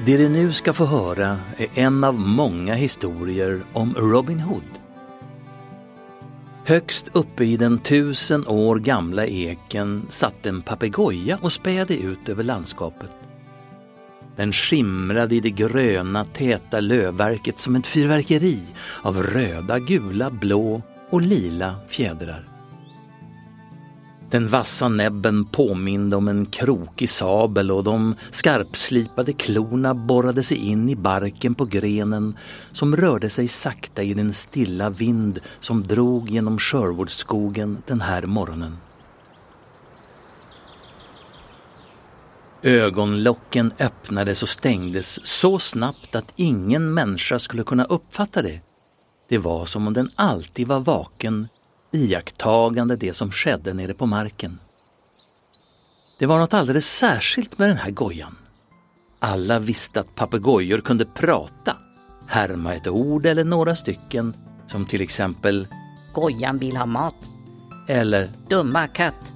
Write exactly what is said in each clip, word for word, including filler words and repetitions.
Det ni nu ska få höra är en av många historier om Robin Hood. Högst uppe i den tusen år gamla eken satt en papegoja och spädde ut över landskapet. Den skimrade i det gröna täta lövverket som ett fyrverkeri av röda, gula, blå och lila fjädrar. Den vassa näbben påminde om en krokig sabel och de skarpslipade klorna borrade sig in i barken på grenen som rörde sig sakta i den stilla vind som drog genom Sherwoodskogen den här morgonen. Ögonlocken öppnades och stängdes så snabbt att ingen människa skulle kunna uppfatta det. Det var som om den alltid var vaken, iakttagande det som skedde nere på marken. Det var något alldeles särskilt med den här gojan. Alla visste att papegojor kunde prata, härma ett ord eller några stycken, som till exempel Gojan vill ha mat. Eller Dumma katt.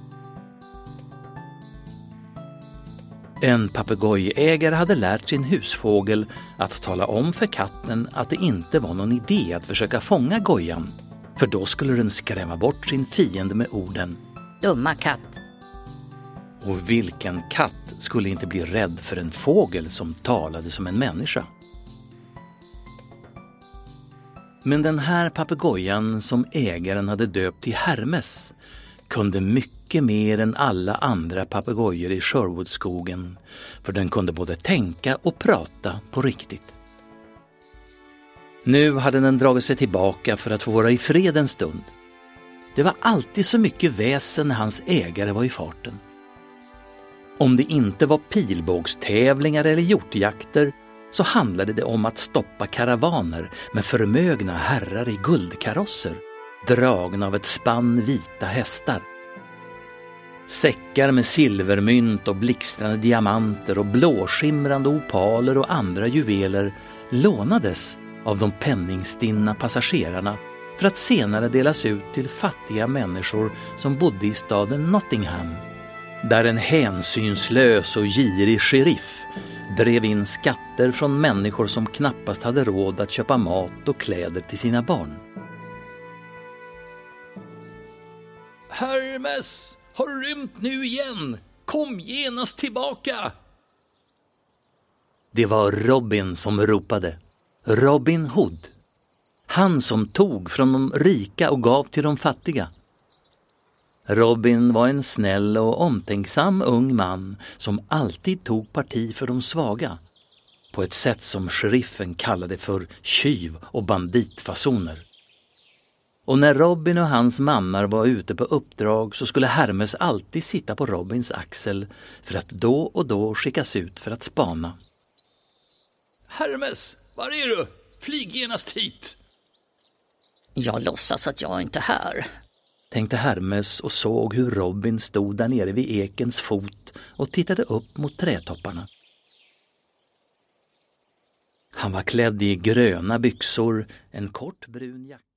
En papegojägare hade lärt sin husfågel att tala om för katten att det inte var någon idé att försöka fånga gojan, för då skulle den skrämma bort sin fiende med orden Dumma katt. Och vilken katt skulle inte bli rädd för en fågel som talade som en människa? Men den här papegojan som ägaren hade döpt till Hermes kunde mycket mer än alla andra papegojor i Sherwoodskogen, för den kunde både tänka och prata på riktigt. Nu hade den dragit sig tillbaka för att få vara i fred en stund. Det var alltid så mycket väsen när hans ägare var i farten. Om det inte var pilbågstävlingar eller hjortjakter så handlade det om att stoppa karavaner med förmögna herrar i guldkarosser, dragna av ett spann vita hästar. Säckar med silvermynt och blixtrande diamanter och blåskimrande opaler och andra juveler lånades av de penningstinna passagerarna för att senare delas ut till fattiga människor som bodde i staden Nottingham, där en hänsynslös och girig sheriff drev in skatter från människor som knappast hade råd att köpa mat och kläder till sina barn. Hermes har rymt nu igen! Kom genast tillbaka! Det var Robin som ropade. Robin Hood. Han som tog från de rika och gav till de fattiga. Robin var en snäll och omtänksam ung man som alltid tog parti för de svaga, på ett sätt som sheriffen kallade för tjuv- och banditfasoner. Och när Robin och hans mannar var ute på uppdrag så skulle Hermes alltid sitta på Robins axel för att då och då skickas ut för att spana. Hermes, var är du? Flyg genast hit! Jag låtsas att jag inte är här, tänkte Hermes och såg hur Robin stod där nere vid ekens fot och tittade upp mot trädtopparna. Han var klädd i gröna byxor, en kort brun jacka.